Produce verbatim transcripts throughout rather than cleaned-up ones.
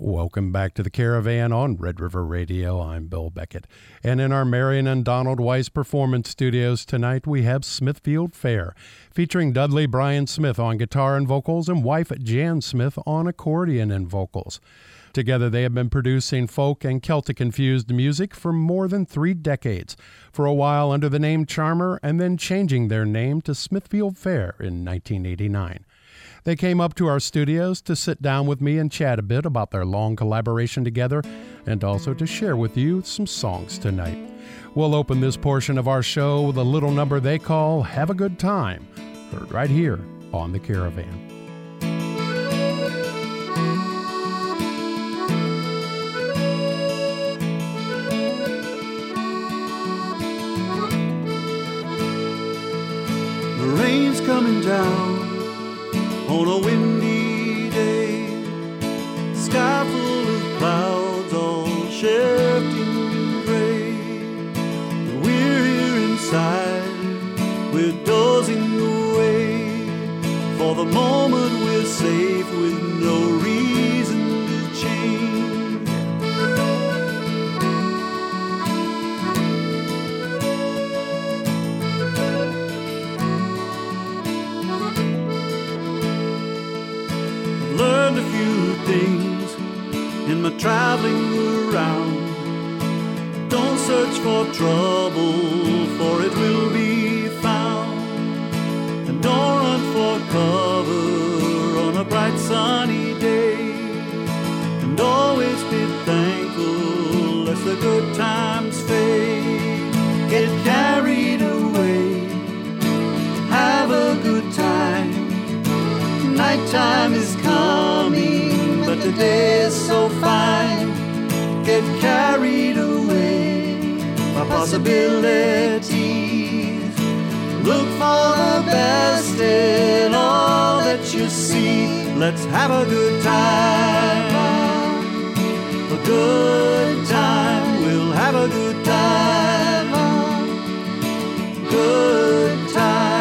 Welcome back to the Caravan on Red River Radio. I'm Bill Beckett. And in our Marion and Donald Weiss Performance Studios tonight, we have Smithfield Fair, featuring Dudley Bryan Smith on guitar and vocals and wife Jan Smith on accordion and vocals. Together, they have been producing folk and Celtic-infused music for more than three decades, for a while under the name Charmer, and then changing their name to Smithfield Fair in nineteen eighty-nine. They came up to our studios to sit down with me and chat a bit about their long collaboration together, and also to share with you some songs tonight. We'll open this portion of our show with a little number they call Have a Good Time, heard right here on The Caravan. The rain's coming down on a windy day, sky full of clouds all shifting gray. We're here inside, we're dozing away. For the moment we're safe with no reason to change. Learned a few things in my traveling around. Don't search for trouble, for it will be found. And don't run for cover on a bright sunny day. And always be thankful as the good times fade. Get carried away, have a good time. Nighttime is coming, but the day is so fine. Get carried away by possibilities. Look for the best in all that you see. Let's have a good time. A good time, we'll have a good time. Good time.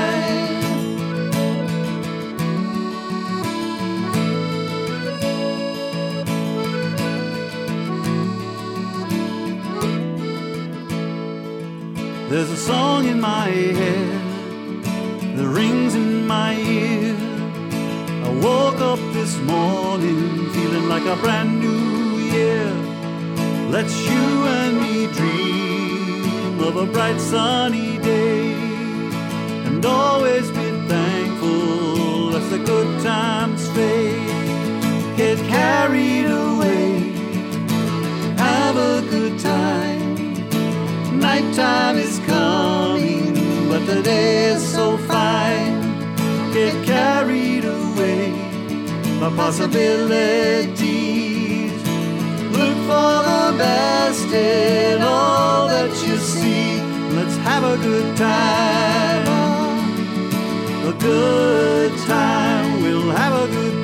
There's a song in my head that rings in my ear. I woke up this morning feeling like a brand new year. Let's you and me dream of a bright sunny day, and always be thankful as the good times fade. Get carried away, have a good time. Nighttime is coming, but the day is so fine. Get carried away by possibilities. Look for the best in all that you see. Let's have a good time. A good time, we'll have a good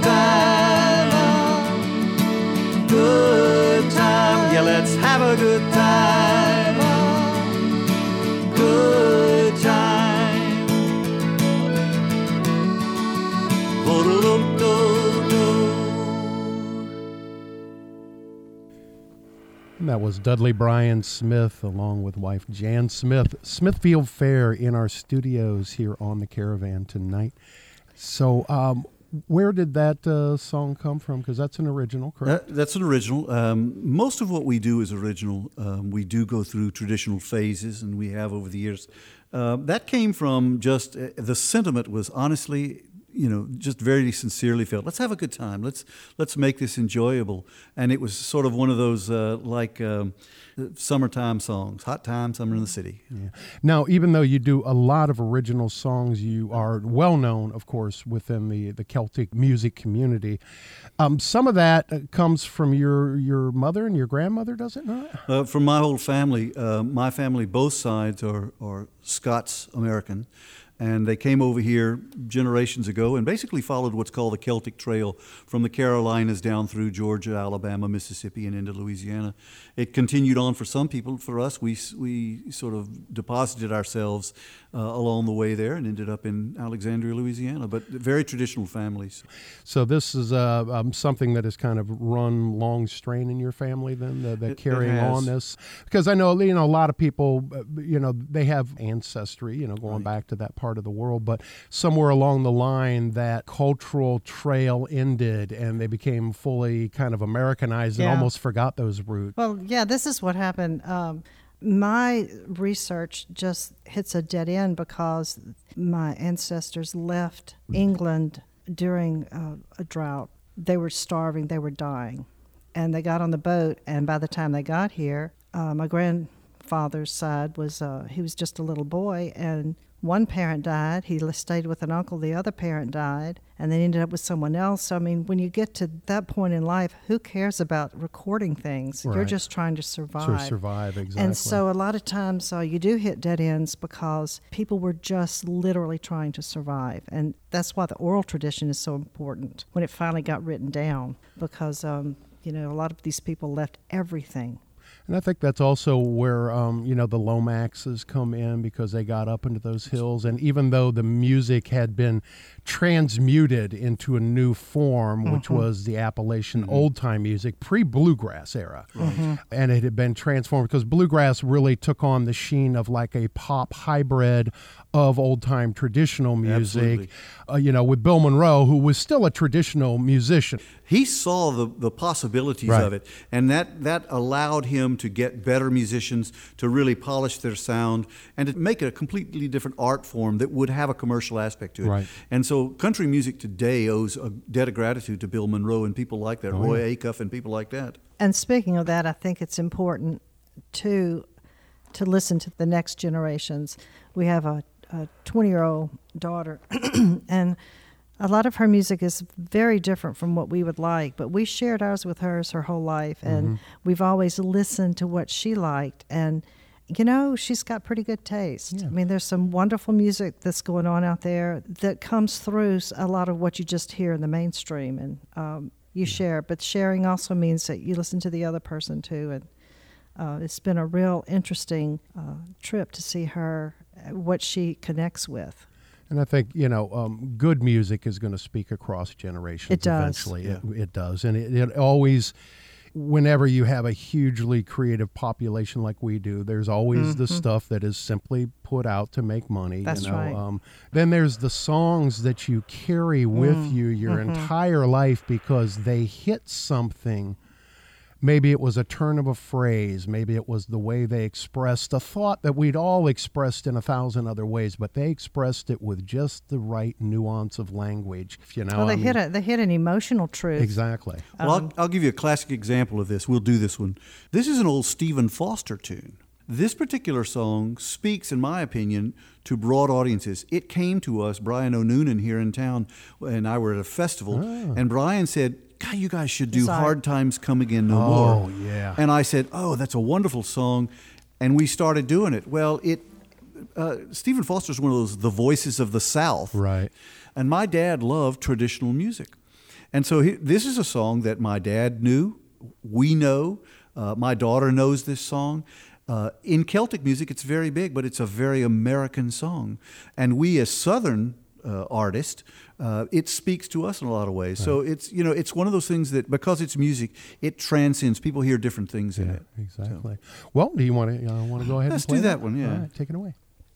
time. Good time, yeah, let's have a good time. Good time. And that was Dudley Bryan Smith along with wife Jan Smith. Smithfield Fair in our studios here on the Caravan tonight. So um, where did that uh, song come from? Because that's an original, correct? That, that's an original. Um, most of what we do is original. Um, we do go through traditional phases, and we have over the years. Uh, that came from just, uh, the sentiment was honestly, you know, just very sincerely felt. Let's have a good time. Let's let's make this enjoyable. And it was sort of one of those uh, like um, summertime songs, hot time, summer in the city. Yeah. Now, even though you do a lot of original songs, you are well known, of course, within the, the Celtic music community. Um, some of that comes from your your mother and your grandmother, does it not? Uh, from my whole family, uh, my family, both sides are are Scots American. And they came over here generations ago and basically followed what's called the Celtic Trail from the Carolinas down through Georgia, Alabama, Mississippi, and into Louisiana. It continued on for some people. For us, we we sort of deposited ourselves uh, along the way there and ended up in Alexandria, Louisiana, but very traditional families. So this is uh, um, something that has kind of run long strain in your family then, the, the It- it carrying has. on this? Because I know, you know, a lot of people, uh, you know, they have ancestry, you know, going Right. back to that part of the world, but somewhere along the line that cultural trail ended and they became fully kind of Americanized and Yeah. almost forgot those roots. Well, yeah, this is what happened. Um, my research just hits a dead end because my ancestors left England during uh, a drought. They were starving, they were dying. And they got on the boat, and by the time they got here, uh, my grandfather's side was, uh, he was just a little boy, and one parent died. He li- stayed with an uncle. The other parent died, and they ended up with someone else. So, I mean, when you get to that point in life, who cares about recording things? You're Right. just trying to survive. To survive, exactly. And so a lot of times uh, you do hit dead ends because people were just literally trying to survive. And that's why the oral tradition is so important when it finally got written down because, um, you know, a lot of these people left everything. And I think that's also where, um, you know, the Lomaxes come in because they got up into those hills. And even though the music had been transmuted into a new form, which was the Appalachian old-time music, pre-bluegrass era, and it had been transformed because bluegrass really took on the sheen of like a pop hybrid of old-time traditional music, Absolutely. uh, you know, with Bill Monroe, who was still a traditional musician. He saw the, the possibilities Right. of it, and that, that allowed him to get better musicians to really polish their sound and to make it a completely different art form that would have a commercial aspect to it. Right. And so country music today owes a debt of gratitude to Bill Monroe and people like that, Oh, Roy yeah. Acuff and people like that. And speaking of that, I think it's important to to listen to the next generations. We have a twenty-year-old daughter, and a lot of her music is very different from what we would like, but we shared ours with hers her whole life, and Mm-hmm. we've always listened to what she liked. And, you know, she's got pretty good taste. Yeah. I mean, there's some wonderful music that's going on out there that comes through a lot of what you just hear in the mainstream, and um, you share. But sharing also means that you listen to the other person, too, and uh, it's been a real interesting uh, trip to see her, what she connects with. And I think, you know, um, good music is going to speak across generations It does. eventually. It, it does. And it, it always, whenever you have a hugely creative population like we do, there's always the stuff that is simply put out to make money. That's you know? right. Um, then there's the songs that you carry with you your entire life because they hit something. Maybe it was a turn of a phrase. Maybe it was the way they expressed a thought that we'd all expressed in a thousand other ways, but they expressed it with just the right nuance of language. You know, Well, they I hit mean, a they hit an emotional truth. exactly. Well, I'll, I'll give you a classic example of this. We'll do this one. This is an old Stephen Foster tune. This particular song speaks, in my opinion, to broad audiences. It came to us, Brian O'Noonan here in town, and I were at a festival, and Brian said, God, you guys should do Sorry. Hard Times Come Again No Oh, More. yeah. And I said, oh, that's a wonderful song. And we started doing it. Well, it uh, Stephen Foster's one of those, the voices of the South. Right. And my dad loved traditional music. And so he, this is a song that my dad knew, we know, uh, my daughter knows this song. Uh, in Celtic music, it's very big, but it's a very American song. And we as Southern uh, artists, uh, it speaks to us in a lot of ways. Right. So it's, you know, it's one of those things that because it's music, it transcends. People hear different things in Yeah, it. exactly. So. Well, do you want to uh, want to go ahead Let's and play do that one, yeah. All right, take it away.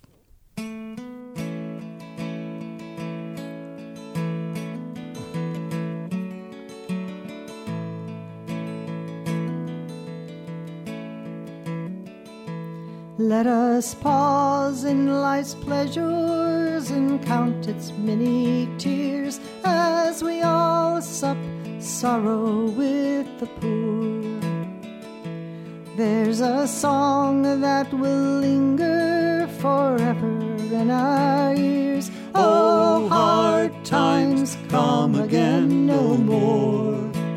Let us pause in life's pleasures and count its many tears as we all sup sorrow with the poor. There's a song that will linger forever in our ears. Oh, hard times come again no more.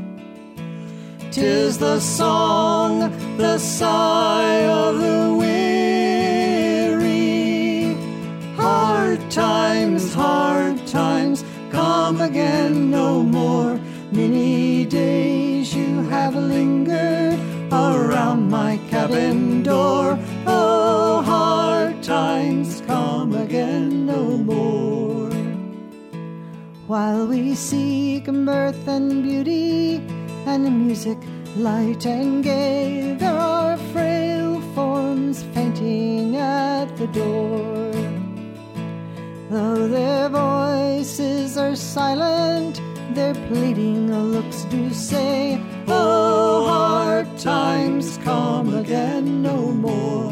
'Tis the song, the sigh of the weary. Hard times, hard times, come again no more. Many days you have lingered around my cabin door. Oh, hard times, come again no more. While we seek mirth and beauty and music light and gay, there are frail forms fainting at the door. Though their voices are silent, their pleading looks do say, oh, hard times, come again no more.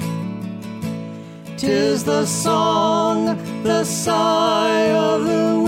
'Tis the song, the sigh of the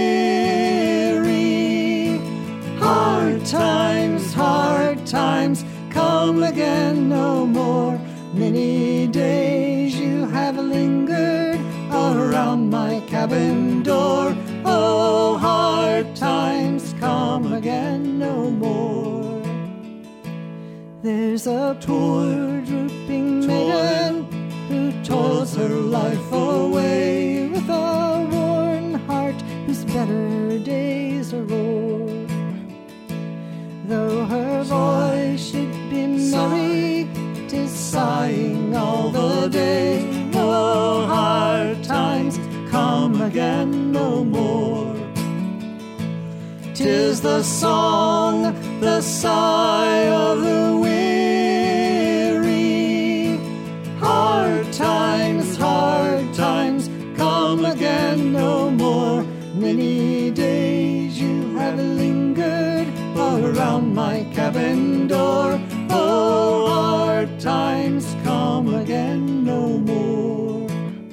weary. Hard times, hard times, come again no more. Many days you have lingered around my cabin door. Oh, hard times, come again no more. There's a poor drooping maiden who toils her life away with a worn heart whose better days are o'er. Though her voice should be merry, 'tis sighing all the day. Oh, hard times, come again no more. 'Tis the song, the sigh of the weary. Hard times, hard times, come again no more. Many days you have lingered around my cabin door. Oh, hard times, come again no more.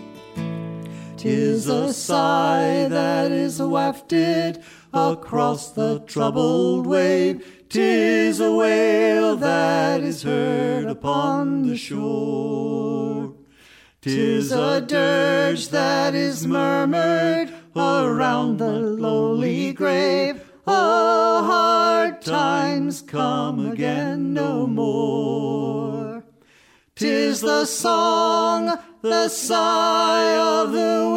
'Tis a sigh that is wafted across the troubled wave. 'Tis a wail that is heard upon the shore. 'Tis a dirge that is murmured around the lowly grave. Oh, hard times, come again no more. 'Tis the song, the sigh of the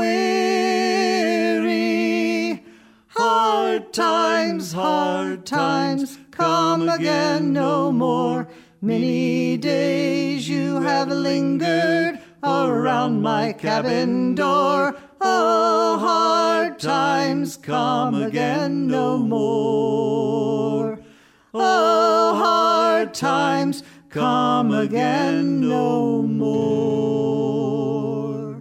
weary. Hard times, hard times, come again no more. Many days you have lingered around my cabin door. Oh, hard times, come again no more. Oh, hard times, come again no more.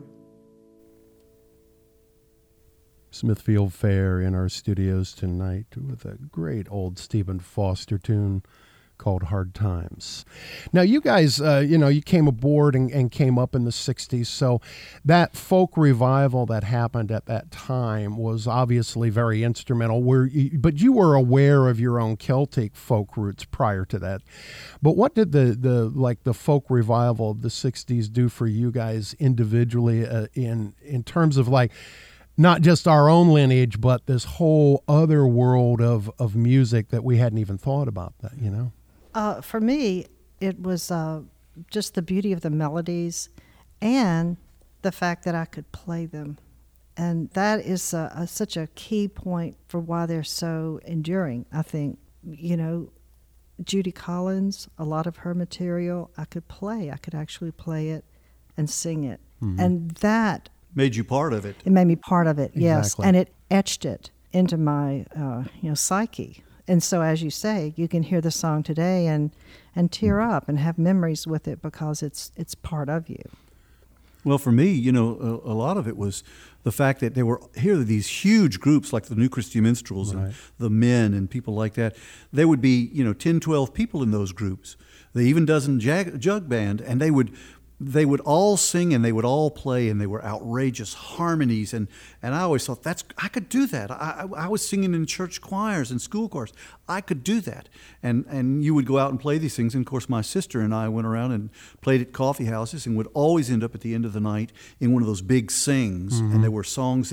Smithfield Fair in our studios tonight with a great old Stephen Foster tune called Hard Times. Now, you guys, uh, you know, you came aboard and, and came up in the sixties, so that folk revival that happened at that time was obviously very instrumental, where you, but you were aware of your own Celtic folk roots prior to that. But what did the, the like the folk revival of the sixties do for you guys individually uh, in in terms of like not just our own lineage, but this whole other world of, of music that we hadn't even thought about, that, you know? Uh, for me, it was uh, just the beauty of the melodies and the fact that I could play them. And that is a, a, such a key point for why they're so enduring, I think. You know, Judy Collins, a lot of her material, I could play. I could actually play it and sing it. Mm-hmm. And that made you part of it. It made me part of it, yes. Exactly. And it etched it into my uh, you know, psyche. And so, as you say, you can hear the song today and, and tear up and have memories with it because it's it's part of you. Well, for me, you know, a, a lot of it was the fact that there were here are these huge groups like the New Christian Minstrels right. and the Men and people like that. There would be, you know, ten, twelve people in those groups. They even dozen jag, jug band, and they would they would all sing and they would all play, and they were outrageous harmonies. And, and I always thought, that's I could do that. I, I, I was singing in church choirs and school choirs. I could do that. And and you would go out and play these things. And, of course, my sister and I went around and played at coffee houses and would always end up at the end of the night in one of those big sings. Mm-hmm. And there were songs that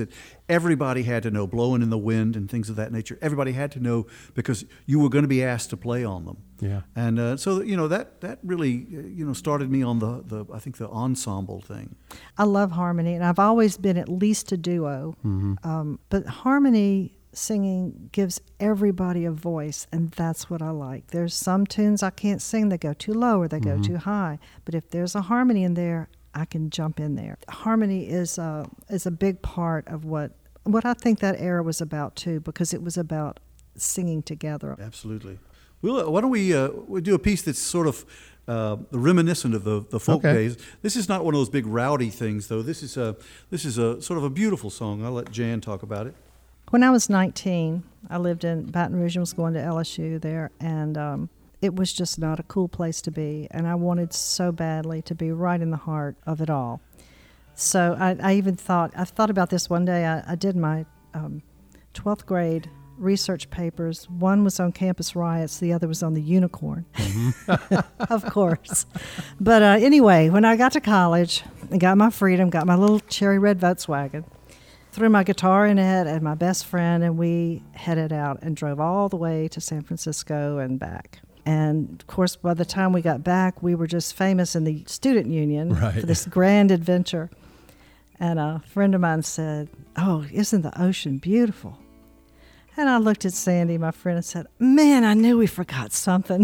everybody had to know, blowing in the wind and things of that nature. Everybody had to know because you were going to be asked to play on them. Yeah. And uh, so, you know, that, that really, uh, you know, started me on the, the, I think, the ensemble thing. I love harmony, and I've always been at least a duo. Mm-hmm. Um, but harmony singing gives everybody a voice, and that's what I like. There's some tunes I can't sing that go too low or they Mm-hmm. go too high. But if there's a harmony in there, I can jump in there. Harmony is uh, is a big part of what what I think that era was about too, because it was about singing together. Absolutely. Well, uh, why don't we uh, we do a piece that's sort of uh, reminiscent of the, the folk Okay. days. This is not one of those big rowdy things, though. This is a this is a sort of a beautiful song. I'll let Jan talk about it. When I was nineteen, I lived in Baton Rouge and was going to L S U there, and um, it was just not a cool place to be, and I wanted so badly to be right in the heart of it all. So I, I even thought, I thought about this one day. I, I did my um, twelfth grade research papers. One was on campus riots, the other was on the unicorn, of course. But uh, anyway, when I got to college and got my freedom, got my little cherry red Volkswagen, threw my guitar in it and my best friend, and we headed out and drove all the way to San Francisco and back. And, of course, by the time we got back, we were just famous in the student union Right. for this grand adventure. And a friend of mine said, "Oh, isn't the ocean beautiful?" And I looked at Sandy, my friend, and said, "Man, I knew we forgot something."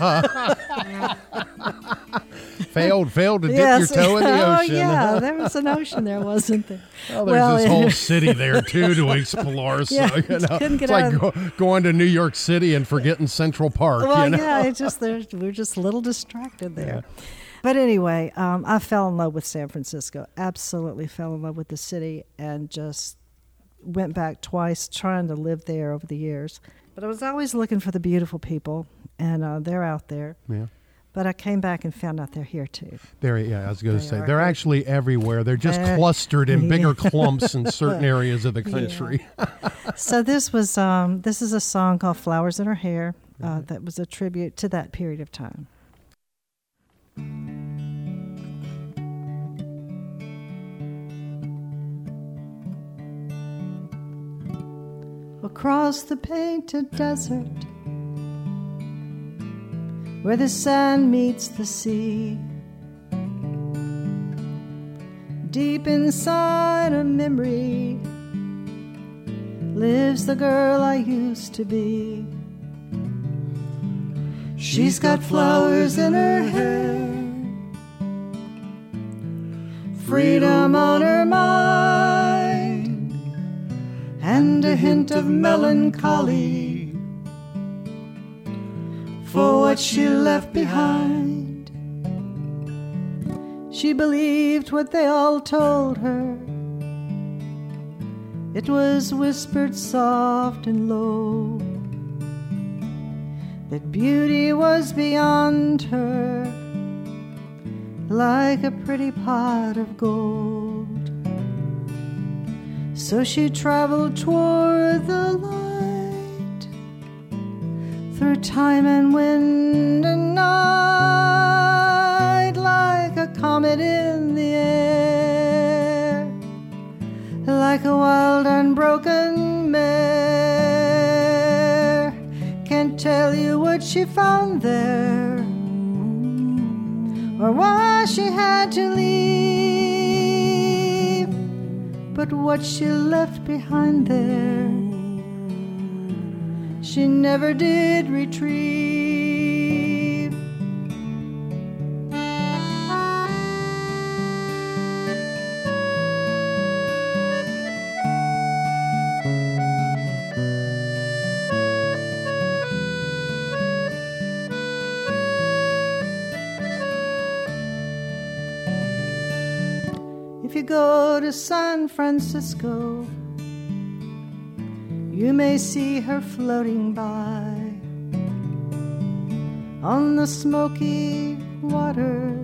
failed, failed to dip Yes. your toe in the Oh, ocean. yeah, there was an ocean there, wasn't there? Well, there's Well, this whole city there too to explore. So Yeah, you know, couldn't get it's like out go, going to New York City and forgetting Central Park. Well, you know? yeah, it's just there. We're just a little distracted there. But anyway, um, I fell in love with San Francisco. Absolutely fell in love with the city, and just went back twice trying to live there over the years. But I was always looking for the beautiful people, and uh, they're out there. Yeah. But I came back and found out they're here too. There, yeah, I was going to They say are they're here. actually everywhere. They're just They're- clustered in bigger Yeah. clumps in certain areas of the country. So this was um, this is a song called "Flowers in Her Hair" uh, that was a tribute to that period of time. Across the painted desert, where the sand meets the sea, deep inside a memory lives the girl I used to be. She's got flowers in her hair, freedom on her mind, and a hint of melancholy for what she left behind. She believed what they all told her. It was whispered soft and low, that beauty was beyond her, like a pretty pot of gold. So she traveled toward the light, through time and wind and night, like a comet in the air, like a wild unbroken mare. Can't tell you what she found there, or why she had to leave, but what she left behind there, she never did retrieve. If you go to San Francisco, you may see her floating by on the smoky water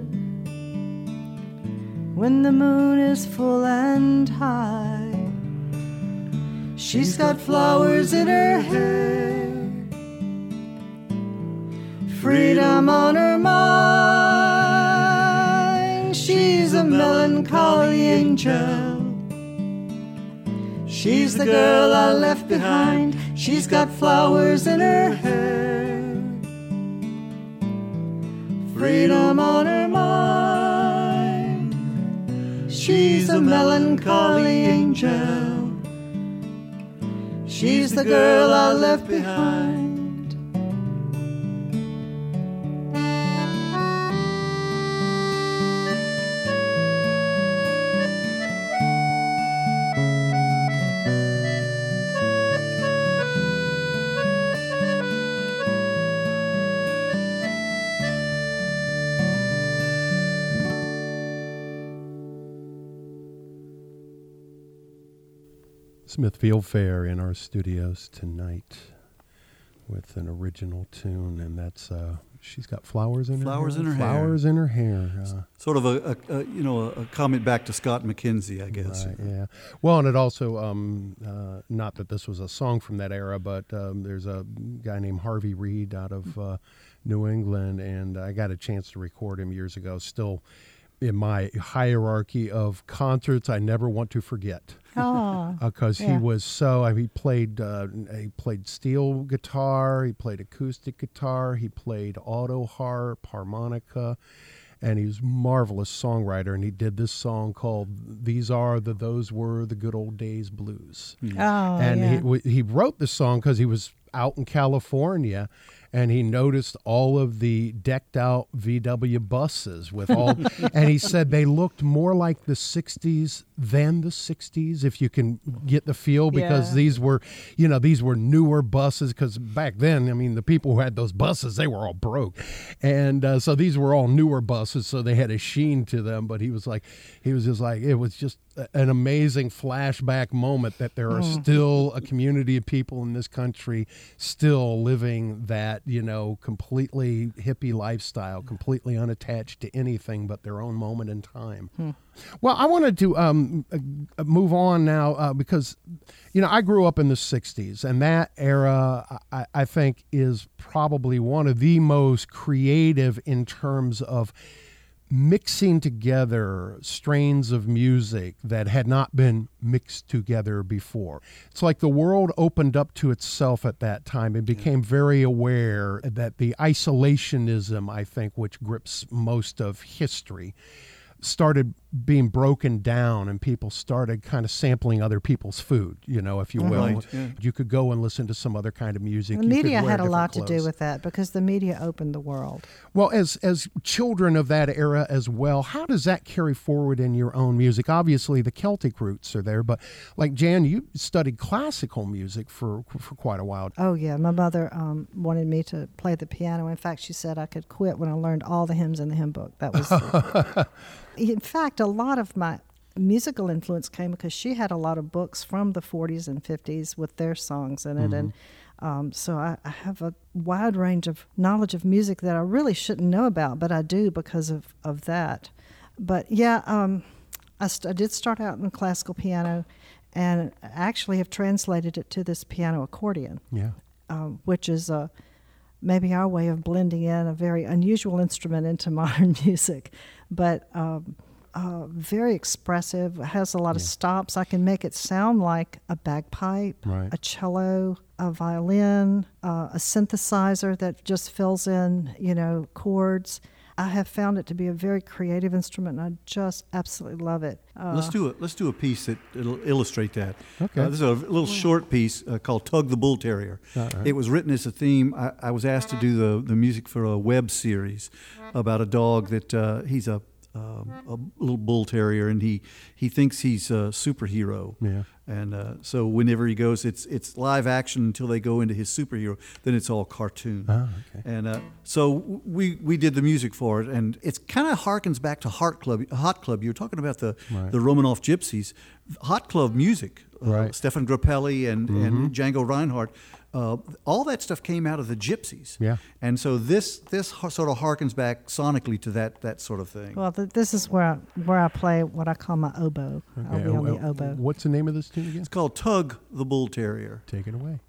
when the moon is full and high. She's got flowers in her hair, freedom on her mind. She's a melancholy angel. She's the girl I left behind. She's got flowers in her hair, freedom on her mind. She's a melancholy angel. She's the girl I left behind. Smithfield Fair in our studios tonight with an original tune, and that's uh, she's got flowers in flowers her hair. in her flowers hair. in her hair. Uh, sort of a, a, a you know a comment back to Scott McKenzie, I guess. Right, yeah. Well, and it also um, uh, not that this was a song from that era, but um, there's a guy named Harvey Reid out of uh, New England, and I got a chance to record him years ago. Still in my hierarchy of concerts I never want to forget. Oh, Because uh, yeah. he was so, I mean, he played uh, he played steel guitar, he played acoustic guitar, he played auto harp, harmonica, and he was a marvelous songwriter. And he did this song called "These Are the Those Were the Good Old Days Blues." Oh, and yeah. he w- he wrote this song because he was out in California, and he noticed all of the decked out V W buses with all, and he said they looked more like the sixties than the sixties, if you can get the feel, because Yeah. these were, you know, these were newer buses, because back then, I mean, the people who had those buses, they were all broke. And uh, so these were all newer buses, so they had a sheen to them. But he was like, he was just like, it was just an amazing flashback moment that there are Mm. still a community of people in this country still living that, you know, completely hippie lifestyle, completely unattached to anything but their own moment in time. Hmm. Well, I wanted to um, uh, move on now uh, because, you know, I grew up in the sixties, and that era, I, I think, is probably one of the most creative in terms of mixing together strains of music that had not been mixed together before. It's like the world opened up to itself at that time and became very aware that the isolationism, I think, which grips most of history, started being broken down, and people started kind of sampling other people's food, you know, if you will. Right, yeah. You could go and listen to some other kind of music. The You could media wear had a different lot to do clothes. with that, because the media opened the world. Well, as as children of that era as well, how does that carry forward in your own music? Obviously, the Celtic roots are there, but like Jan, you studied classical music for for quite a while. Oh, yeah. My mother um, wanted me to play the piano. In fact, she said I could quit when I learned all the hymns in the hymn book. That was, in fact, a lot of my musical influence came because she had a lot of books from the forties and fifties with their songs in it. Mm-hmm. And um, so I, I have a wide range of knowledge of music that I really shouldn't know about, but I do because of, of that. But yeah, um, I, st- I did start out in classical piano, and actually have translated it to this piano accordion. Yeah. Um, which is uh, maybe our way of blending in a very unusual instrument into modern music, but um, uh, very expressive, has a lot of Yeah. stops. I can make it sound like a bagpipe, Right. a cello, a violin, uh, a synthesizer that just fills in, you know, chords. I have found it to be a very creative instrument, and I just absolutely love it. Uh, Let's do a let's do a piece that it'll illustrate that. Okay. Uh, this is a little short piece uh, called "Tug the Bull Terrier." All right. It was written as a theme. I, I was asked to do the the music for a web series about a dog that uh, he's a um, a little bull terrier, and he he thinks he's a superhero. Yeah. And uh, so whenever he goes, it's it's live action until they go into his superhero. Then it's all cartoon. Ah, okay. And uh, so we we did the music for it, and it kind of harkens back to Heart Club. Hot Club. You were talking about the Right. the Romanoff Gypsies. Hot Club music. Uh, Right. Stefan Grappelli and Mm-hmm. and Django Reinhardt. Uh, all that stuff came out of the Gypsies. Yeah. And so this this har- sort of harkens back sonically to that that sort of thing. well, th- this is where I, where I play what I call my oboe. I'll Okay, be on uh, the oboe. What's the name of this tune again? It's called Tug the Bull Terrier. Take it away.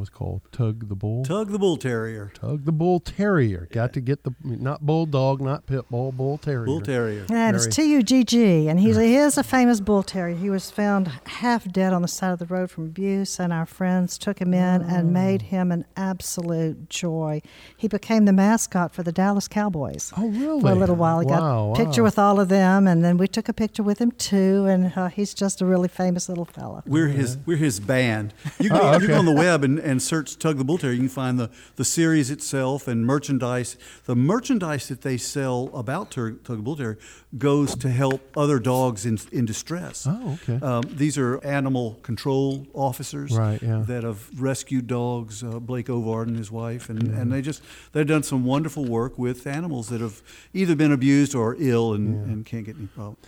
was called? Tug the Bull? Tug the Bull Terrier. Tug the Bull Terrier. Got to get the, not Bulldog, not Pit Bull, Bull Terrier. Bull Terrier. Yeah, it's T U G G, and he's, he is a famous bull terrier. He was found half dead on the side of the road from abuse, and our friends took him in oh. and made him an absolute joy. He became the mascot for the Dallas Cowboys. Oh, really? For a little while. He wow, got a wow. picture with all of them, and then we took a picture with him too, and uh, he's just a really famous little fella. We're his we're his band. You can, oh, okay. you go on the web and, and search Tug the Bull Terrier. You can find the, the series itself and merchandise. The merchandise that they sell about Tug, Tug the Bull Terrier goes to help other dogs in in distress. Oh, okay. Um, these are animal control officers right, yeah. that have rescued dogs, uh, Blake Ovard and his wife, and, yeah. and they just they've done some wonderful work with animals that have either been abused or ill and, yeah. and can't get any help.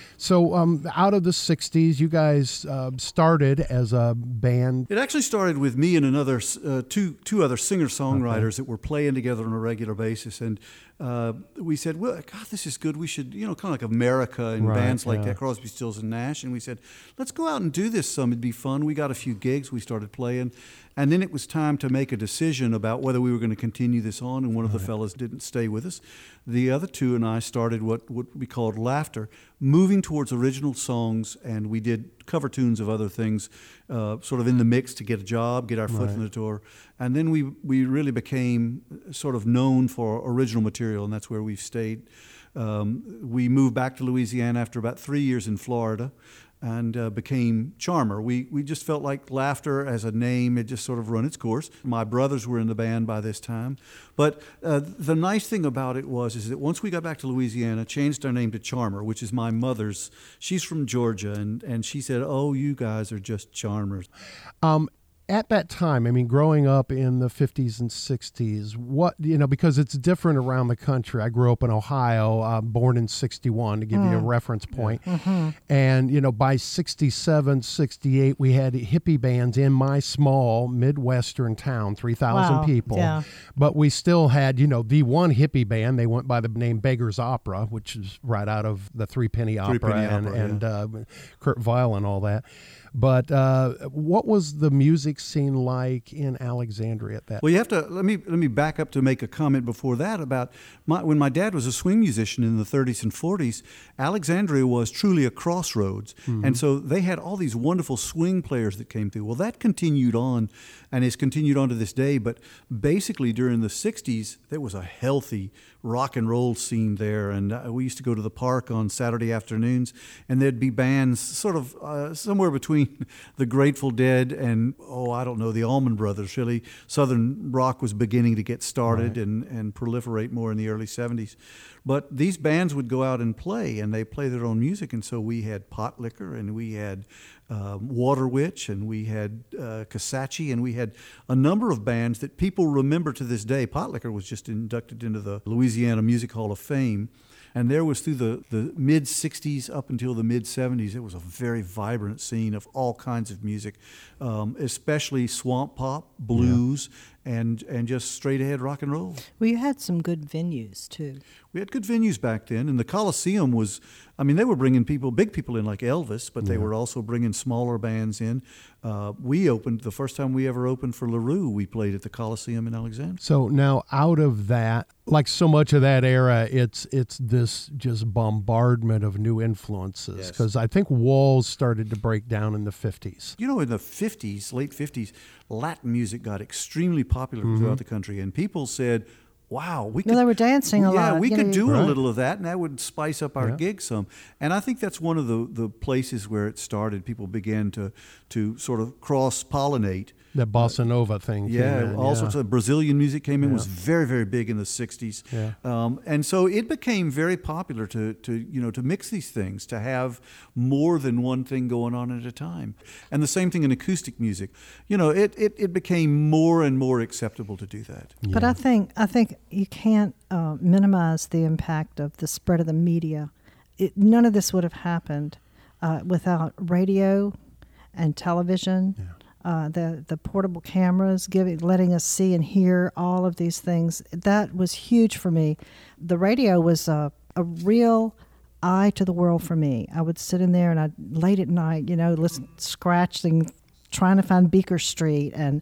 So um, out of the sixties, you guys uh, started as a band. It actually started with me and another uh, two two other singer-songwriters okay. that were playing together on a regular basis. And uh, we said, well, God, this is good. We should, you know, kind of like America and right, bands like yeah. that, Crosby, Stills and Nash. And we said, let's go out and do this some. It'd be fun. We got a few gigs. We started playing. And then it was time to make a decision about whether we were going to continue this on, and one of the fellas didn't stay with us. The other two and I started what, what we called Laughter, moving towards original songs, and we did cover tunes of other things, uh, sort of in the mix to get a job, get our foot right. in the door. And then we, we really became sort of known for original material, and that's where we've stayed. Um, we moved back to Louisiana after about three years in Florida, and uh, became Charmer. We we just felt like Laughter as a name had just sort of run its course. My brothers were in the band by this time. But uh, the nice thing about it was is that once we got back to Louisiana, changed our name to Charmer, which is my mother's. She's from Georgia, and, and she said, oh, you guys are just charmers. Um, at that time, I mean, growing up in the fifties and sixties, what, you know, because it's different around the country. I grew up in Ohio, uh, born in sixty-one, to give mm. you a reference point. Yeah. Mm-hmm. And, you know, by sixty-seven, sixty-eight, we had hippie bands in my small Midwestern town, three thousand wow. people. Yeah. But we still had, you know, the one hippie band. They went by the name Beggar's Opera, which is right out of the Three Penny Opera, Three Penny and, Opera, and yeah. uh, Kurt Weill and all that. But uh, what was the music scene like in Alexandria at that? Well, you have to let me let me back up to make a comment before that about my, when my dad was a swing musician in the thirties and forties. Alexandria was truly a crossroads, mm-hmm. and so they had all these wonderful swing players that came through. Well, that continued on, and has continued on to this day. But basically, during the sixties, there was a healthy rock and roll scene there, and uh, we used to go to the park on Saturday afternoons, and there'd be bands sort of uh, somewhere between the Grateful Dead and, oh, I don't know, the Allman Brothers, really. Southern rock was beginning to get started right. and, and proliferate more in the early seventies. But these bands would go out and play, and they play their own music, and so we had Pot Liquor, and we had um, Water Witch, and we had uh, Kasachi, and we had a number of bands that people remember to this day. Pot Liquor was just inducted into the Louisiana Music Hall of Fame. And there was through the, the mid-sixties up until the mid-seventies, it was a very vibrant scene of all kinds of music, um, especially swamp pop, blues, yeah. and and just straight-ahead rock and roll. Well, you had some good venues, too. We had good venues back then, and the Coliseum was, I mean, they were bringing people, big people in like Elvis, but they yeah. were also bringing smaller bands in. Uh, we opened, the first time we ever opened for LaRue, we played at the Coliseum in Alexandria. So now out of that, like so much of that era, it's it's this just bombardment of new influences, because yes. I think walls started to break down in the fifties. You know, in the fifties, late fifties, Latin music got extremely popular mm-hmm. throughout the country, and people said, wow, we could. No, they were dancing a yeah, lot. we you could know, do right. a little of that, and that would spice up our yeah. gig some. And I think that's one of the, the places where it started. People began to to sort of cross pollinate. That bossa nova thing. Yeah, came in, all yeah. sorts of Brazilian music came in. Yeah. Was very very big in the sixties. Yeah. Um, and so it became very popular to to you know to mix these things, to have more than one thing going on at a time. And the same thing in acoustic music. You know, it it, it became more and more acceptable to do that. Yeah. But I think I think you can't uh, minimize the impact of the spread of the media. It, none of this would have happened uh, without radio and television. Yeah. Uh, the the portable cameras, giving, letting us see and hear all of these things. That was huge for me. The radio was a, a real eye to the world for me. I would sit in there and I'd late at night, you know, listen, scratching, trying to find Beaker Street and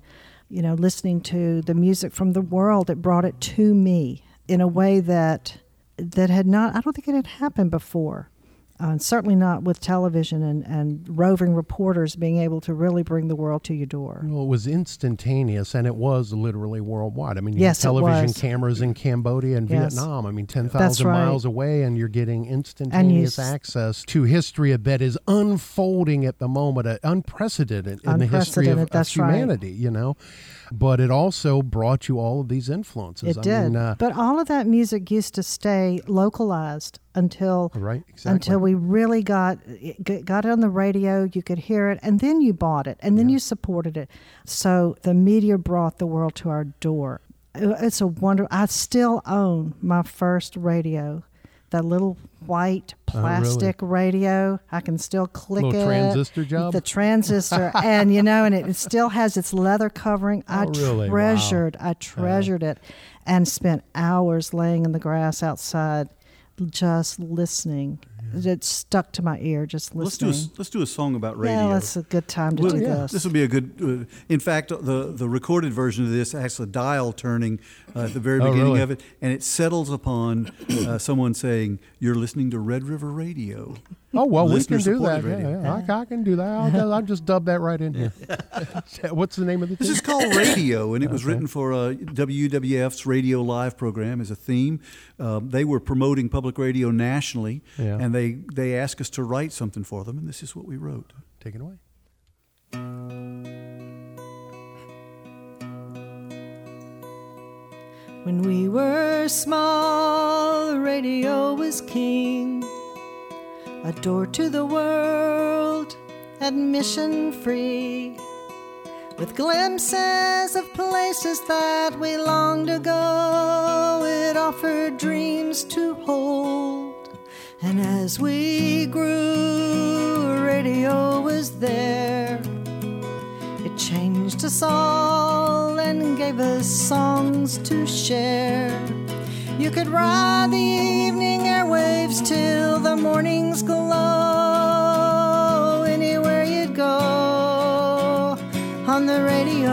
you know, listening to the music from the world. It brought it to me in a way that that had not, I don't think it had happened before. Uh, certainly not with television and, and roving reporters being able to really bring the world to your door. Well, it was instantaneous, and it was literally worldwide. I mean, you yes, had television it was. cameras in Cambodia and yes. Vietnam. I mean, ten thousand right. miles away, and you're getting instantaneous s- access to history that is unfolding at the moment, uh, unprecedented in the history of, of that's humanity, right. you know. But it also brought you all of these influences. It I did. Mean, uh, but all of that music used to stay localized until right, exactly. until we really got got it on the radio. You could hear it, and then you bought it, and then yeah. you supported it. So the media brought the world to our door. It's a wonder. I still own my first radio, that little white plastic oh, really? radio. I can still click little it. transistor job? The transistor. And, you know, and it, it still has its leather covering. Oh, I really? treasured, Wow. I treasured uh, it and spent hours laying in the grass outside just listening. Yeah. It stuck to my ear just listening. Let's do a, let's do a song about radio. Yeah, that's a good time to well, do yeah. this. This would be a good. Uh, in fact, the the recorded version of this has a dial turning uh, at the very oh, beginning really? of it, and it settles upon uh, someone saying, "You're listening to Red River Radio." Oh, well, we can do that. Radio. Yeah, yeah. I, I can do that. I'll, I'll just dub that right in here. What's the name of the This thing? is called Radio, and it was okay. written for uh, W W F's Radio Live program as a theme. Um, they were promoting public radio nationally, yeah. and they, they asked us to write something for them, and this is what we wrote. Take it away. When we were small, radio was king. A door to the world, admission free, with glimpses of places that we longed to go. It offered dreams to hold, and as we grew, radio was there. It changed us all and gave us songs to share. You could ride the evening airwaves till the morning's glow. Anywhere you'd go on the radio,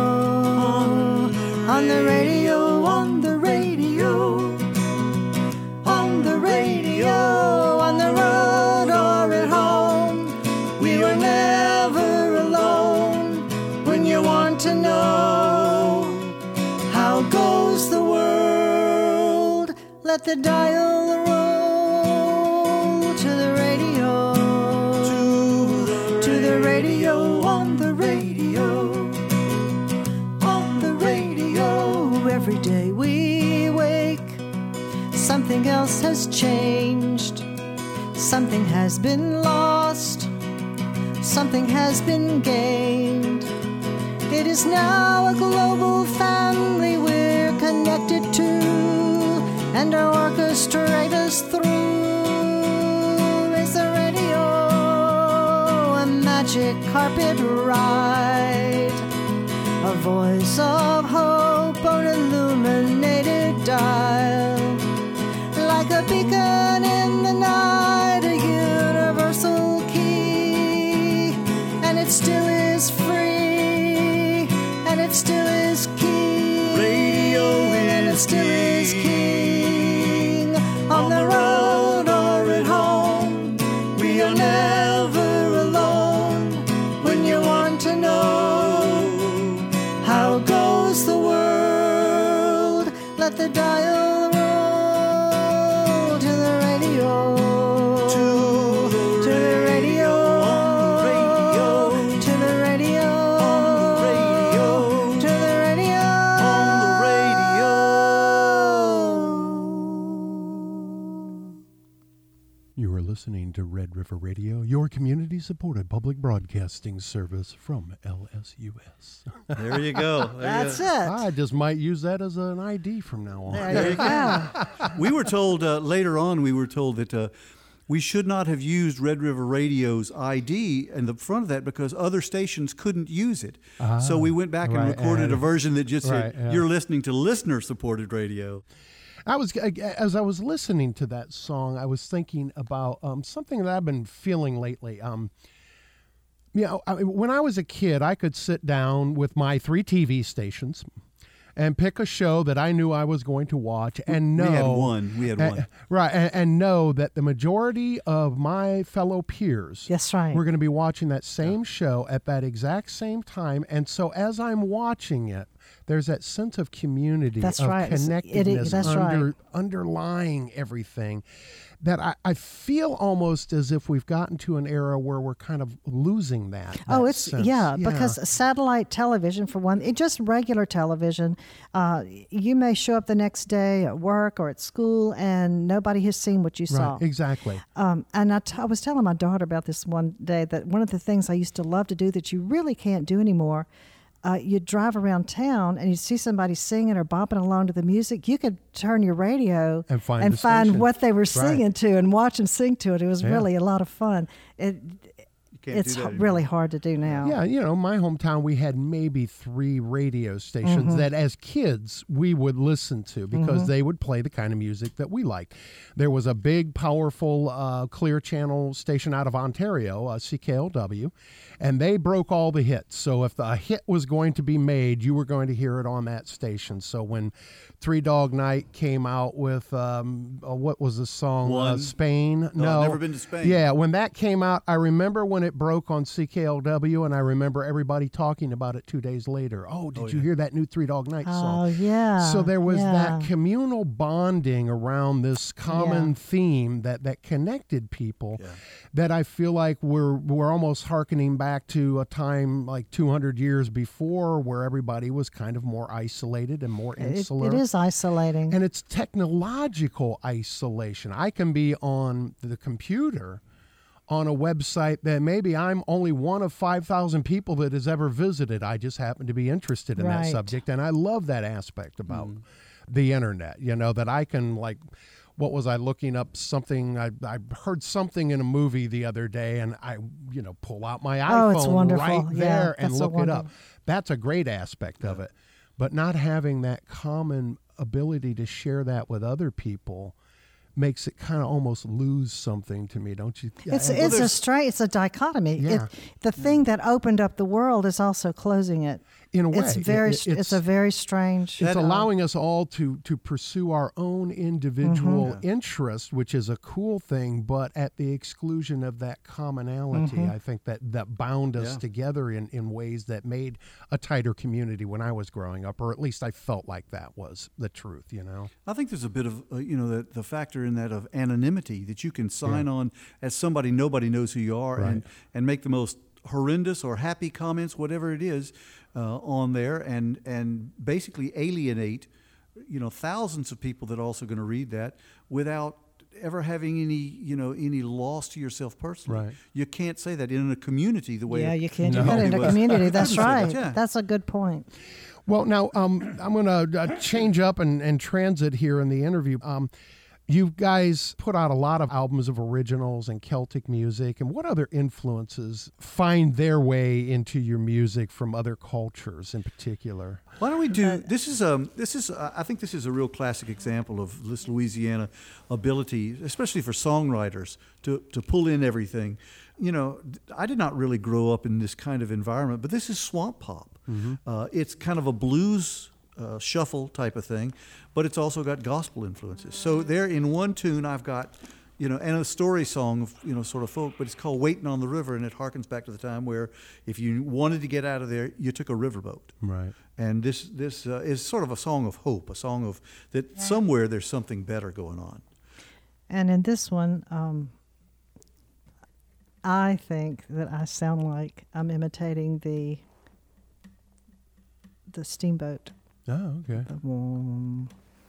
on the radio, on the radio, on the radio, on the road or at home. We were never alone. When you want to know how goes the world, let the dial roll to the radio, to the, to the radio, on the radio, on the radio. Every day we wake, something else has changed, something has been lost, something has been gained. It is now a global family we're connected to, and orchestrate us through. Is the radio a magic carpet ride, a voice of hope on illuminated dial, like a beacon in the night, a universal key, and it still is free, and it still is king, Radio and it is still is king. king. On the road or at home, we are never alone. When you want to know how goes the world, let the dial roll to the radio, To the to the radio, on the radio, to the radio, on the radio, to the radio, on the radio. You are listening to Red River Radio, your community-supported public broadcasting service from L S U S. There you go. There That's you it. I just might use that as an I D from now on. There you go. We were told uh, later on, we were told that uh, we should not have used Red River Radio's I D in the front of that because other stations couldn't use it. Ah, so we went back and right, recorded and- a version that just right, said, yeah. you're listening to listener-supported radio. I was as I was listening to that song, I was thinking about um, something that I've been feeling lately. Um, you know, I, when I was a kid, I could sit down with my three T V stations and pick a show that I knew I was going to watch and know. We had one. We had and, one. Right. And, and know that the majority of my fellow peers That's right. were going to be watching that same show at that exact same time. And so as I'm watching it, there's that sense of community, That's of right. connectedness It, that's under, right. underlying everything. That I, I feel almost as if we've gotten to an era where we're kind of losing that. that Oh, it's sense. yeah, because satellite television, for one, it just regular television. Uh, you may show up the next day at work or at school, and nobody has seen what you saw. Right, exactly. Um, and I, t- I was telling my daughter about this one day, that one of the things I used to love to do that you really can't do anymore. Uh, you'd drive around town and you'd see somebody singing or bopping along to the music. You could turn your radio and find, and the find station. what they were singing Right. to and watch them sing to it. It was Yeah. really a lot of fun. It, Can't it's do that h- really hard to do now. Yeah, you know, my hometown, we had maybe three radio stations Mm-hmm. that as kids we would listen to because Mm-hmm. they would play the kind of music that we liked. There was a big, powerful, uh, clear channel station out of Ontario, uh, C K L W, and they broke all the hits. So if a hit was going to be made, you were going to hear it on that station. So when Three Dog Night came out with, um, uh, what was the song? One. Uh, Spain? No, I've never been to Spain. Yeah, when that came out, I remember when it broke on C K L W, and I remember everybody talking about it two days later. Oh, did Oh, you yeah. hear that new Three Dog Night Oh, song? yeah. So there was yeah. that communal bonding around this common Yeah. theme that, that connected people Yeah. that I feel like we're we're almost hearkening back to a time like two hundred years before where everybody was kind of more isolated and more It, insular. it is isolating. And it's technological isolation. I can be on the computer on a website that maybe I'm only one of five thousand people that has ever visited. I just happen to be interested in that Right. subject. And I love that aspect about the internet, you know, that I can like, what was I looking up something? I, I heard something in a movie the other day and I, you know, pull out my Oh, it's iPhone wonderful. right Yeah, there and that's so look it up. wonderful. That's a great aspect of it. But not having that common ability to share that with other people makes it kind of almost lose something to me, don't you? It's I- it's a there's- straight. It's a dichotomy. Yeah. It, the thing that opened up the world is also closing it. in a way, It's very. It- It, it's, a very strange. It's uh, allowing us all to to pursue our own individual Mm-hmm. interest, which is a cool thing, but at the exclusion of that commonality. Mm-hmm. I think that that bound us Yeah. together in, in ways that made a tighter community when I was growing up, or at least I felt like that was the truth, you know? I think there's a bit of, uh, you know, the, the factor in that of anonymity, that you can sign on as somebody nobody knows who you are and, and make the most horrendous or happy comments, whatever it is, uh, on there and, and basically alienate, you know, thousands of people that are also going to read that without ever having any, you know, any loss to yourself personally. Right. You can't say that in a community the way Yeah, it- you can't No. do that in a was. community. That's Couldn't say that, right. yeah. That's a good point. Well, now um, I'm going to uh, change up and, and transit here in the interview. Um, you guys put out a lot of albums of originals and Celtic music, and what other influences find their way into your music from other cultures in particular? Why don't we do this? Is um this is uh, I think this is a real classic example of this Louisiana ability, especially for songwriters, to to pull in everything. You know, I did not really grow up in this kind of environment, but this is swamp pop. Uh, it's kind of a blues uh, shuffle type of thing, but it's also got gospel influences. So there, in one tune, I've got, you know, and a story song of, you know, sort of folk, but it's called Waiting on the River, and it harkens back to the time where if you wanted to get out of there, you took a riverboat. Right. And this this uh, is sort of a song of hope, a song of that somewhere there's something better going on. And in this one, um, I think that I sound like I'm imitating the the steamboat. Oh, okay. The vroom.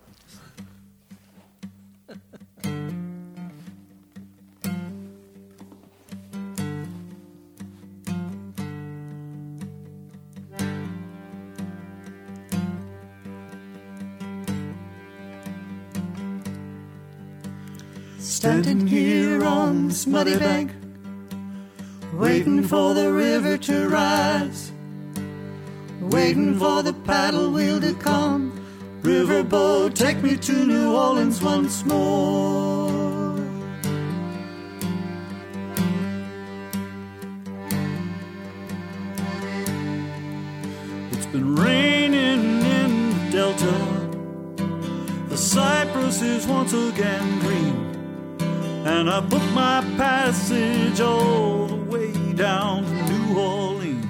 Standing here on this muddy bank, waiting for the river to rise, waiting for the paddle wheel to come. Riverboat, take me to New Orleans once more. been raining in the delta. The cypress is once again green, and I booked my passage all the way down to New Orleans.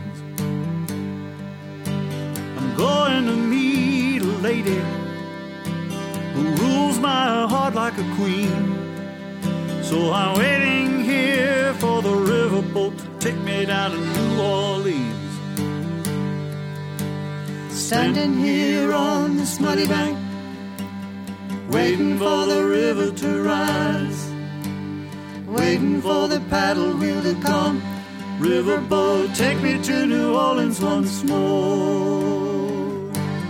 I'm going to meet a lady who rules my heart like a queen. So I'm waiting here for the riverboat to take me down to New Orleans. Standing here on this muddy bank, waiting for the river to rise, waiting for the paddle wheel to come. Riverboat, take me to New Orleans once more.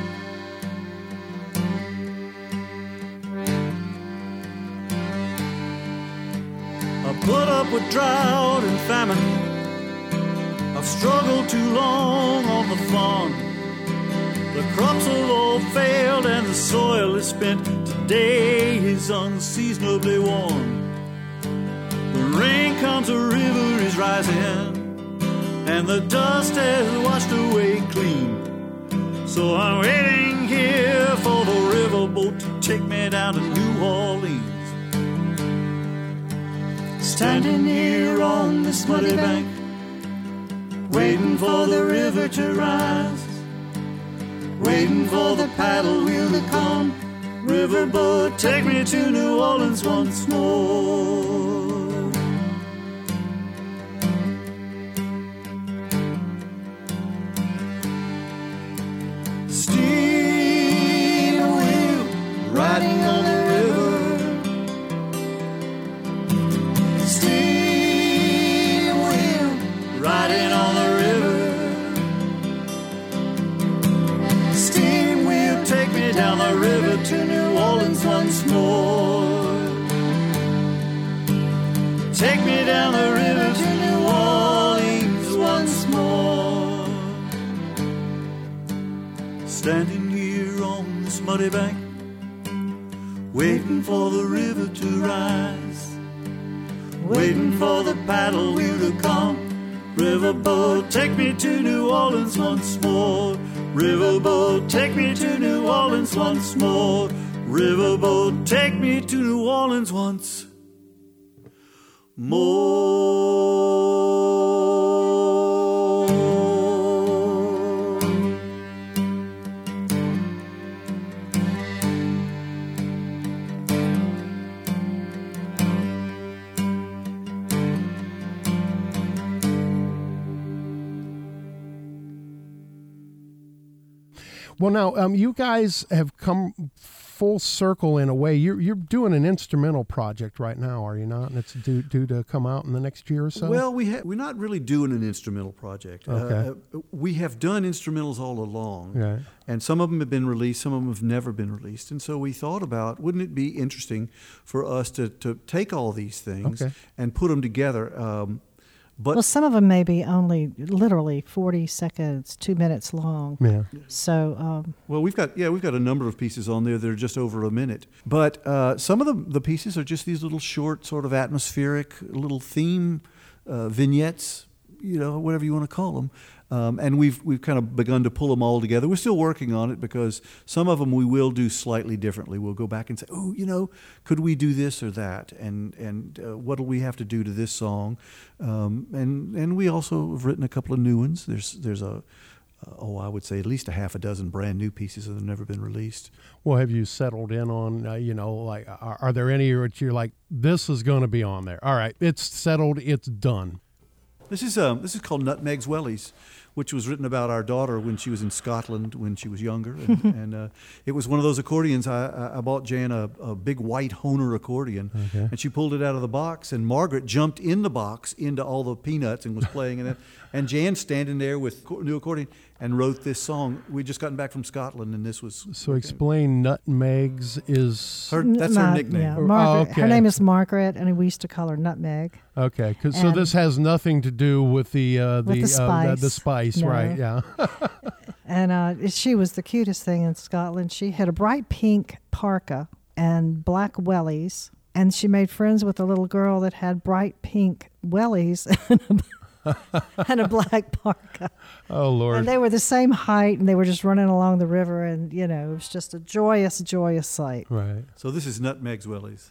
I've put up with drought and famine, I've struggled too long on the farm. The crops have all failed and the soil is spent. Today is unseasonably warm. When rain comes, the river is rising, and the dust has washed away clean. So I'm waiting here for the riverboat to take me down to New Orleans. Standing here on this muddy bank, waiting for the river to rise, waiting for the paddle wheel to come. Riverboat, take me to New Orleans once more. Steam wheel riding on the river, steam wheel riding on the river, steam wheel take me down the river to New Orleans once more. Take me down the river to New Orleans once more. Standing here on this muddy bank, waiting for the river to rise, waiting for the paddle wheel to come. Riverboat, take me to New Orleans once more. Riverboat, take me to New Orleans once more. Riverboat, take me to New Orleans once more. Well, now, um, you guys have come full circle in a way. You're you're doing an instrumental project right now, are you not? And it's due due to come out in the next year or so? Well, we ha- we're not really doing an instrumental project. Okay. Uh, we have done instrumentals all along. Right. And some of them have been released, some of them have never been released. And so we thought about, wouldn't it be interesting for us to, to take all these things Okay. and put them together? Um, but Well, some of them may be only literally forty seconds, two minutes long. Yeah. So, um, Well, we've got yeah, we've got a number of pieces on there that are just over a minute. But uh, some of the the pieces are just these little short, sort of atmospheric, little theme uh, vignettes, you know, whatever you want to call them. Um, and we've we've kind of begun to pull them all together. We're still working on it because some of them we will do slightly differently. We'll go back and say, oh, you know, could we do this or that? And and uh, what do we have to do to this song? Um, and and we also have written a couple of new ones. There's there's a Uh, oh, I would say at least a half a dozen brand new pieces that have never been released. Well, have you settled in on, uh, you know, like, are, are there any that you're like, this is going to be on there? All right, it's settled, it's done. This is um, this is called Nutmeg's Wellies, which was written about our daughter when she was in Scotland when she was younger, and, and uh, it was one of those accordions. I, I bought Jan a, a big white Hohner accordion, Okay. and she pulled it out of the box, and Margaret jumped in the box into all the peanuts and was playing in it, and Jan standing there with co- new accordion and wrote this song. We'd just gotten back from Scotland, and this was So explain Nutmegs is... her. That's her My- nickname. Yeah, Oh, Margaret. okay. Her name is Margaret, and we used to call her Nutmeg. Okay, 'cause- so And- this has nothing to do with the uh, the, With the uh, the, the spice. spice, No. right? Yeah. And uh, she was the cutest thing in Scotland. She had a bright pink parka and black wellies, and she made friends with a little girl that had bright pink wellies and a black parka. Oh, Lord. And they were the same height, and they were just running along the river, and, you know, it was just a joyous, joyous sight. Right. So this is Nutmeg Zwillies.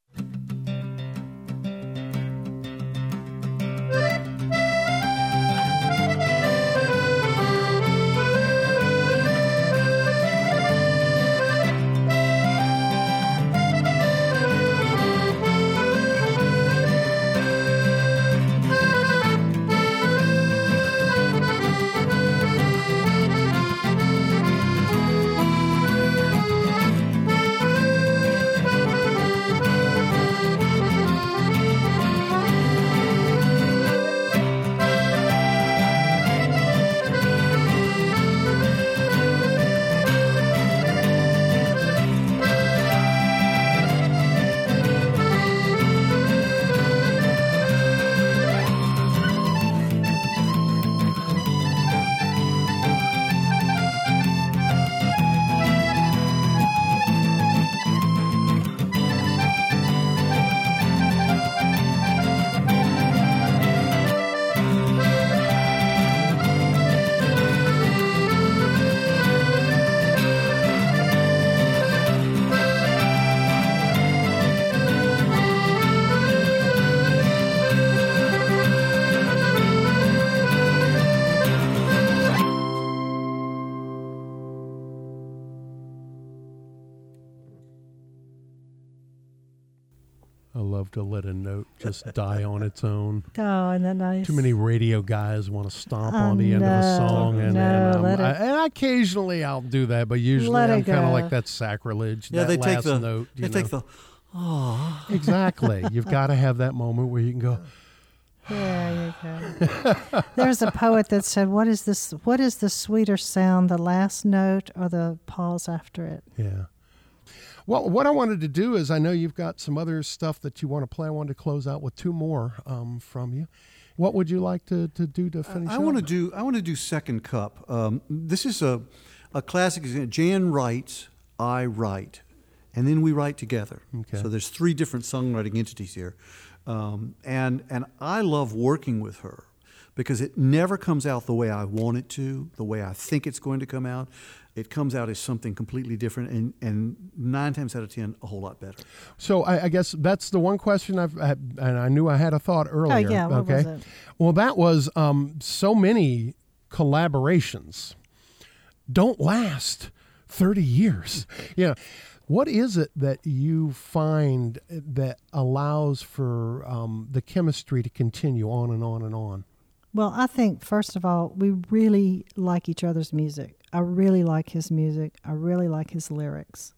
I love to let a note just die on its own. Oh, isn't that nice? Too many radio guys want to stomp Oh, on the end of a no, song, and, no, and, um, let I, it- and occasionally I'll do that, but usually Let I'm it kind of go. like that sacrilege. Yeah, that they take last the note. they You take know? the oh. Exactly. You've got to have that moment where you can go. There you go. There's a poet that said, "What is this? What is the sweeter sound, the last note or the pause after it?" Yeah. Well, what I wanted to do is, I know you've got some other stuff that you want to play. I wanted to close out with two more um, from you. What would you like to, to do to finish? I up? want to do I want to do Second Cup. Um, this is a a classic. Jan writes, I write, and then we write together. Okay. So there's three different songwriting entities here, um, and and I love working with her because it never comes out the way I want it to, the way I think it's going to come out. It comes out as something completely different, and, and nine times out of ten, a whole lot better. So I, I guess that's the one question I've had, and I knew I had a thought earlier. Oh, yeah, what okay. was it? Well, that was um, so many collaborations don't last thirty years. You know, what is it that you find that allows for um, the chemistry to continue on and on and on? Well, I think, first of all, we really like each other's music. I really like his music. I really like his lyrics.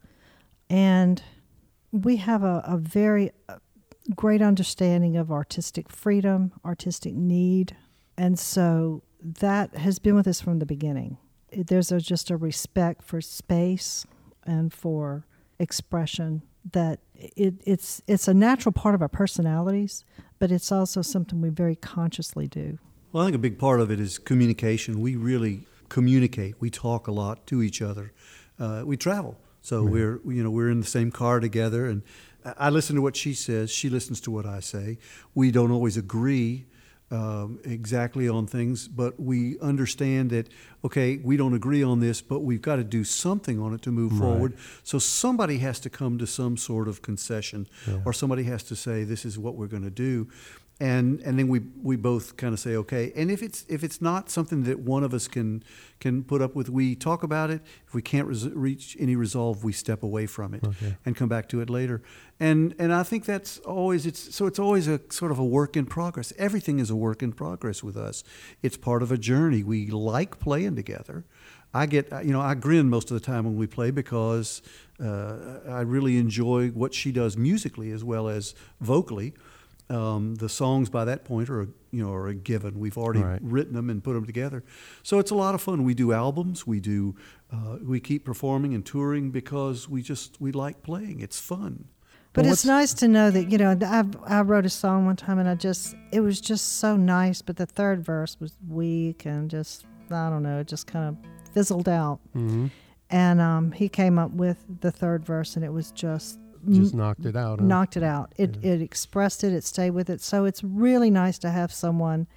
And we have a, a very uh, great understanding of artistic freedom, artistic need. And so that has been with us from the beginning. It- There's a, just a respect for space and for expression that it, it's it's a natural part of our personalities, but it's also something we very consciously do. Well, I think a big part of it is communication. We really communicate. We talk a lot to each other. Uh, we travel, so Right. we're you know we're in the same car together, and I I listen to what she says. She listens to what I say. We don't always agree um, exactly on things, but we understand that okay, we don't agree on this, but we've got to do something on it to move Right. forward. So somebody has to come to some sort of concession, Yeah. or somebody has to say this is what we're going to do. And and then we we both kind of say okay. And if it's if it's not something that one of us can can put up with, we talk about it. If we can't res- reach any resolve, we step away from it Okay. and come back to it later. And and I think that's always it's so it's always a sort of a work in progress. Everything is a work in progress with us. It's part of a journey. We like playing together. I get you know I grin most of the time when we play because uh, I really enjoy what she does musically as well as vocally. Um, the songs by that point are, you know, are a given. We've already Right. written them and put them together, so it's a lot of fun. We do albums. We do. Uh, we keep performing and touring because we just we like playing. It's fun. But Well, it's what's- nice to know that, you know, I I wrote a song one time and I just, it was just so nice, but the third verse was weak and just, I don't know, it just kind of fizzled out. Mm-hmm. And um, he came up with the third verse and it was just, Just knocked it out. Huh? knocked it out. It Yeah. it expressed it, it stayed with it. So it's really nice to have someone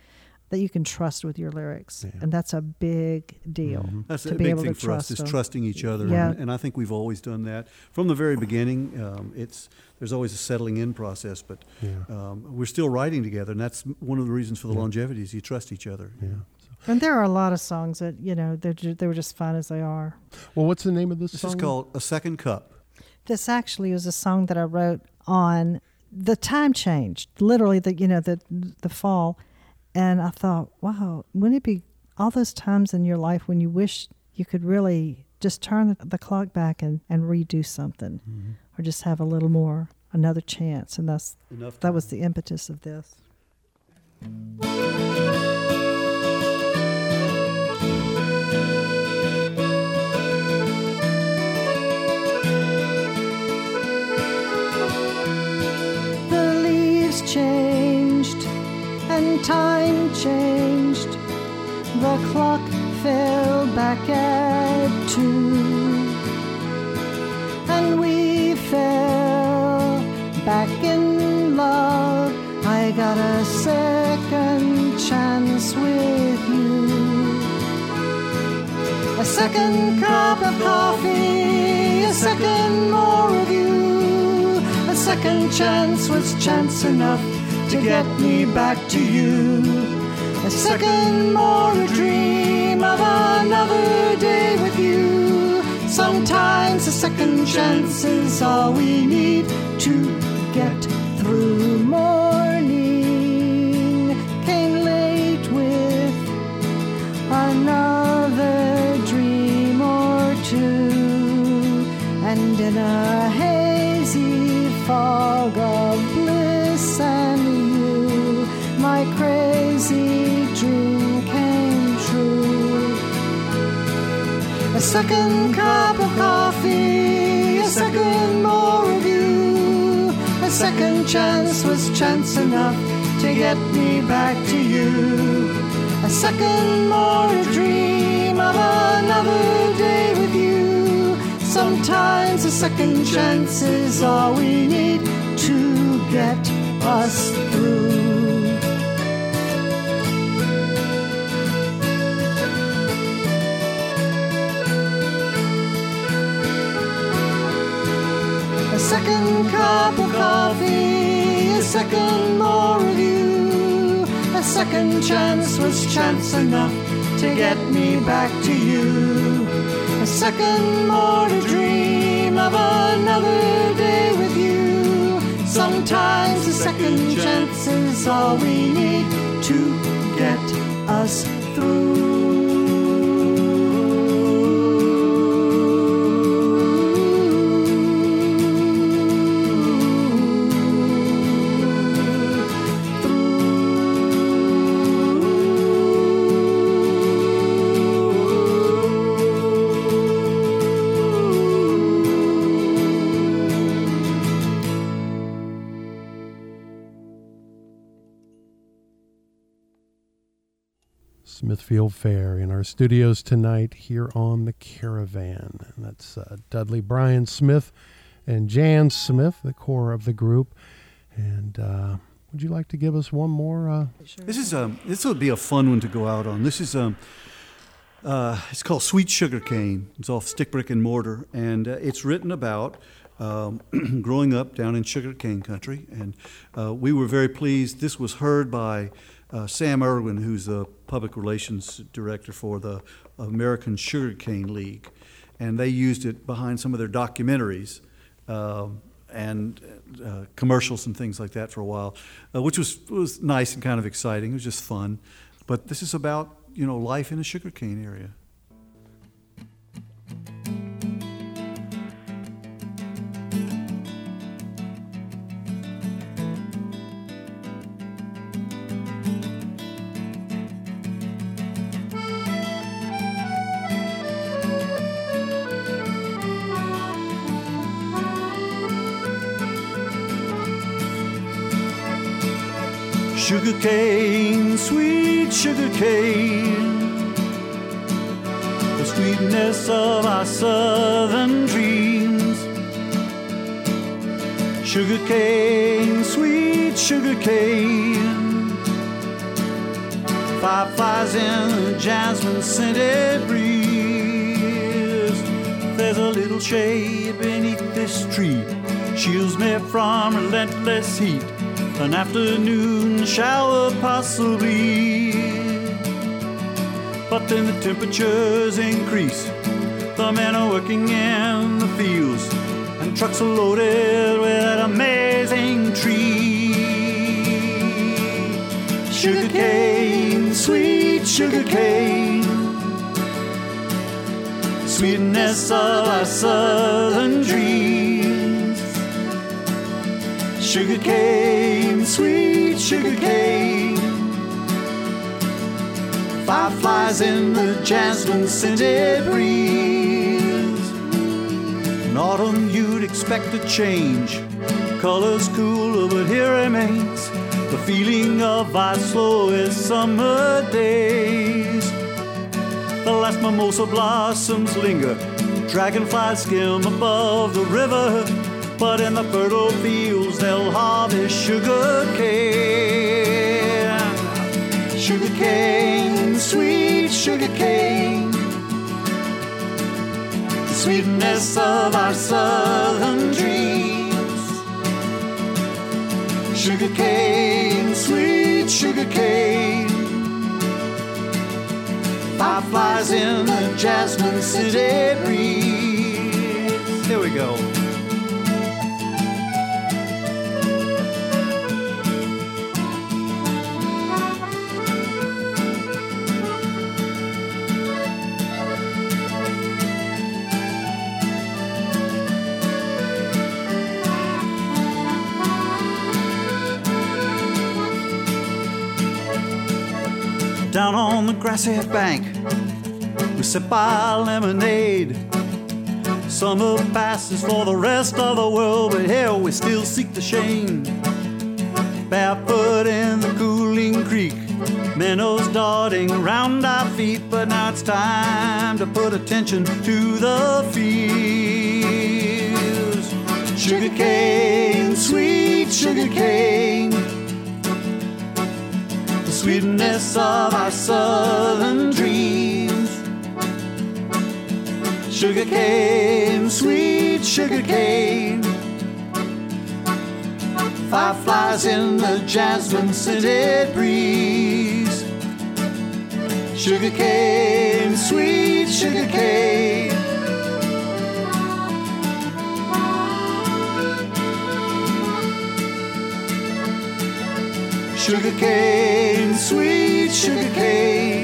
that you can trust with your lyrics, Yeah. and that's a big deal. Mm-hmm. That's to a be big able thing to for us trust is them. trusting each other, Yeah. and, and I think we've always done that from the very beginning. Um, it's there's always a settling in process, but Yeah. um, we're still writing together, and that's one of the reasons for the Yeah. longevity is you trust each other. Yeah. And there are a lot of songs that, you know, they're ju- they were just fine as they are. Well, what's the name of this, This song? is called A Second Cup. This actually was a song that I wrote on the time changed, literally the you know the the fall, and I thought, wow, wouldn't it be all those times in your life when you wish you could really just turn the, the clock back and, and redo something, Mhm. or just have a little more, another chance, and that's Enough that was time. the impetus of this. The leaves changed and time changed. The clock fell back at two, and we fell back in love. I got a second chance with you. A second cup of coffee, a second more of you. A second chance was chance enough to get me back to you. A second more a dream of another day with you. Sometimes a second chance is all we need to get through. Morning came late with another dream or two, and in a hazy fog of bliss and you, my crazy dream came true. A second cup of coffee, a second more of you. A second chance was chance enough to get me back to you. A second more a dream of another day with you. Sometimes a second chance is all we need to get us through. A second cup of coffee, a second more of you. A second chance was chance enough to get me back to you. A second more to dream of another day with you. Sometimes a second chance is all we need to get us through. Smithfield Fair in our studios tonight here on the Caravan. And that's uh, Dudley Bryan Smith and Jan Smith, the core of the group. And uh, would you like to give us one more? Uh, This is um, this would be a fun one to go out on. This is um, uh, it's called Sweet Sugar Cane. It's off Stick Brick and Mortar, and uh, it's written about um, growing up down in sugarcane country. And uh, we were very pleased. This was heard by uh, Sam Irwin, who's the public relations director for the American Sugarcane League, and they used it behind some of their documentaries. Um, and uh, commercials and things like that for a while, uh, which was was nice and kind of exciting. It was just fun. But this is about, you know, life in a sugarcane area. Sugar cane, sweet sugar cane, the sweetness of our southern dreams. Sugar cane, sweet sugar cane, Fireflies in the jasmine-scented breeze. There's a little shade beneath this tree, shields me from relentless heat. An afternoon shower possibly. But then the temperatures increase. The men are working in the fields, and trucks are loaded with that amazing tree. Sugar cane, sweet sugar cane, sweetness of our southern dreams. Sugar cane, sweet sugar cane, fireflies in the jasmine-scented breeze. In autumn you'd expect a change, colors cooler, but here remains the feeling of our slowest summer days. The last mimosa blossoms linger, dragonflies skim above the river, but in the fertile fields they'll harvest sugar cane. Sugar cane, sweet sugar cane, the sweetness of our southern dreams. Sugar cane, sweet sugar cane, fireflies in the jasmine-scented breeze. Here we go. Down on the grassy bank, we sip our lemonade. Summer passes for the rest of the world, but here we still seek the shade. Barefoot in the cooling creek, minnows darting around our feet, but now it's time to put attention to the fields. Sugar cane, sweet sugar cane, sweetness of our southern dreams. Sugar cane, sweet sugar cane, fireflies in the jasmine-scented breeze. Sugar cane, sweet sugar cane, sugar cane, sweet sugar cane.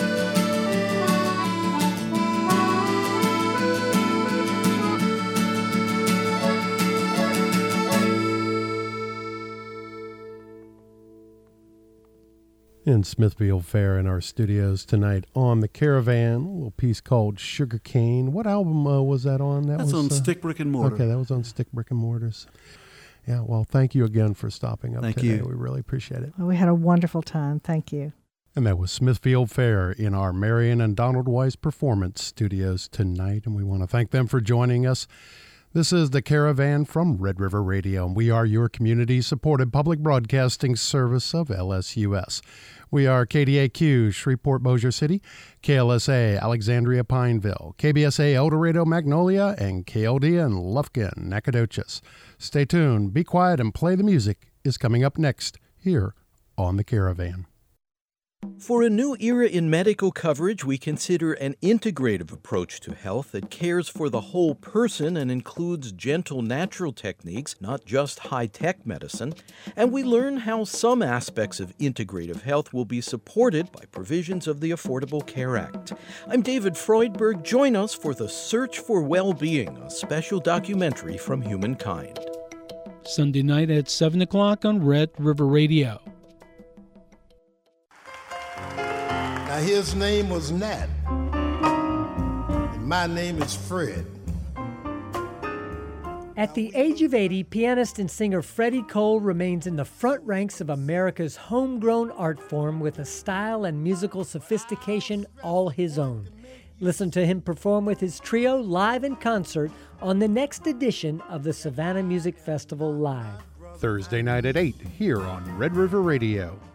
In Smithfield Fair in our studios tonight on the Caravan, a little piece called Sugar Cane. What album uh, was that on? That That's was on uh, Stick, Brick and Mortar. Okay, that was on Stick, Brick and Mortars. Yeah, well, thank you again for stopping up Thank today. you. We really appreciate it. Well, we had a wonderful time. Thank you. And that was Smithfield Fair in our Marion and Donald Weiss Performance Studios tonight, and we want to thank them for joining us. This is the Caravan from Red River Radio, and we are your community-supported public broadcasting service of L S U S. We are K D A Q, Shreveport, Bossier City, K L S A, Alexandria, Pineville, K B S A, El Dorado, Magnolia, and K L D in Lufkin, Nacogdoches. Stay tuned, be quiet, and play the music is coming up next here on the Caravan. For a new era in medical coverage, we consider an integrative approach to health that cares for the whole person and includes gentle natural techniques, not just high-tech medicine. And we learn how some aspects of integrative health will be supported by provisions of the Affordable Care Act. I'm David Freudberg. Join us for The Search for Well-Being, a special documentary from Humankind. Sunday night at seven o'clock on Red River Radio. Now, his name was Nat, and my name is Fred. At the age of eighty, pianist and singer Freddie Cole remains in the front ranks of America's homegrown art form with a style and musical sophistication all his own. Listen to him perform with his trio live in concert on the next edition of the Savannah Music Festival Live. Thursday night at eight here on Red River Radio.